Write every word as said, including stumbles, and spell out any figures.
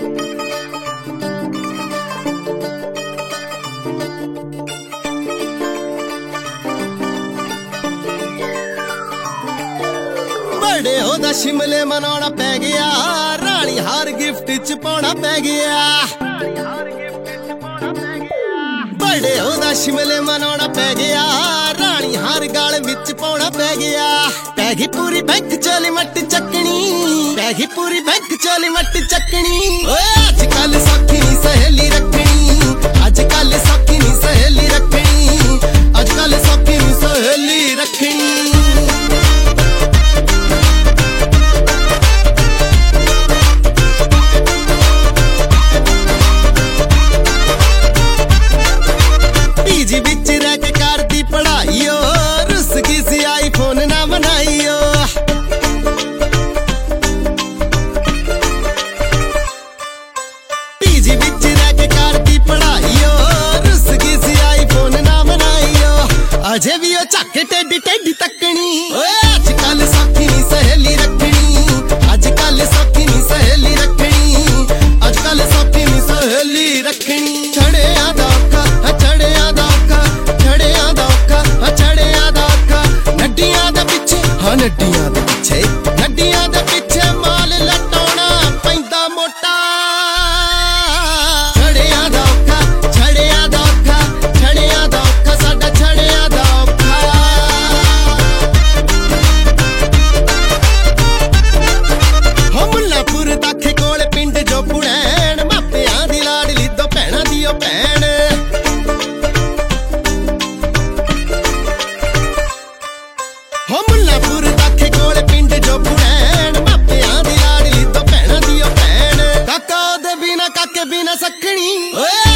बड़े होदा शिमले मनाउणा पै गया, रानी हार गिफ्ट च पाउणा पै गया। बड़े होदा शिमले मनाउणा पै गया, रानी हार गाल विच पाउणा पै गया। पै गई पूरी बैंक चोली मट चकनी, पै गई पूरी बैंक चोली मट चकनी। ओए अजकल सौखी नी सहेली रखनी, अजकल सौखी नी सहेली रखनी, अजकल सौखी नी सहेली रखनी। पीजी विच रह के करदी पढ़ाईओ, रुस गई सी आई फोन ना बनाईओ। पीजी विच रह के करदी पढ़ाईओ, रुस गई सी आई फोन ना बनाईओ। अजे भी ओ झक टेडी टेडी तकनी। ओए अजकल सौखी नी सहेली रखनी, अजकल सौखी नी सहेली रखनी, अजकल सौखी नी सहेली रखनी। छड़िया दा औखा, छड़िया दा औखा, छड़िया दा औखा, छड़िया दा औखा। नड्डियां दे पिछे, हाँ नड्डियां दे पिछे, नड्डियां दे पिछे माल लटाउणा पैंदा मोटा। छड़िया दा औखा, छड़िया दा औखा, छड़िया दा औखा, साडा छड़िया दा औखा। हो मुल्लापुर दाखे कोल पिंड जो पुणैन, मापियां दी लाडली दो भैणां दी ओ भैण। हो मुल्लापुर दाखे कोल पिंड जो पुणैन, मापियां दी लाडली दो भैणां दी ओ भैण। काका ओदे बिना काके बिना सखणी। ओए